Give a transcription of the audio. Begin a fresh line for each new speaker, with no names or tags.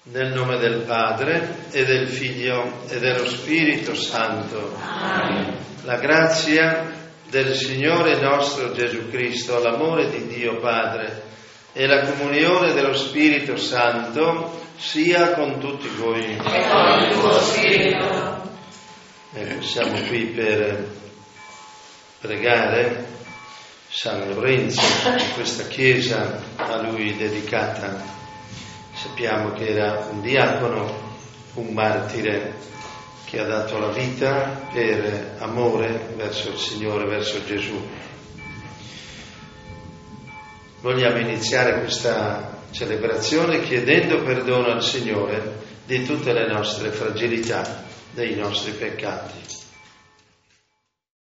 Nel nome del Padre e del Figlio e dello Spirito Santo.
Amen.
La grazia del Signore nostro Gesù Cristo, l'amore di Dio Padre e la comunione dello Spirito Santo sia con tutti voi.
E con il tuo spirito.
Ecco, siamo qui per pregare San Lorenzo, in questa chiesa a lui dedicata. Sappiamo che era un diacono, un martire che ha dato la vita per amore verso il Signore, verso Gesù. Vogliamo iniziare questa celebrazione chiedendo perdono al Signore di tutte le nostre fragilità, dei nostri peccati.